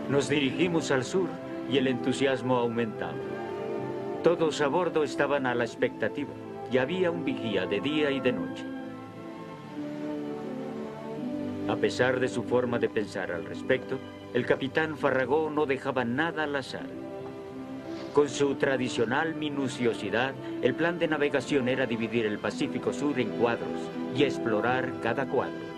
Nos dirigimos al sur y el entusiasmo aumentaba. Todos a bordo estaban a la expectativa y había un vigía de día y de noche. A pesar de su forma de pensar al respecto, el capitán Farragut no dejaba nada al azar. Con su tradicional minuciosidad, el plan de navegación era dividir el Pacífico Sur en cuadros y explorar cada cuadro.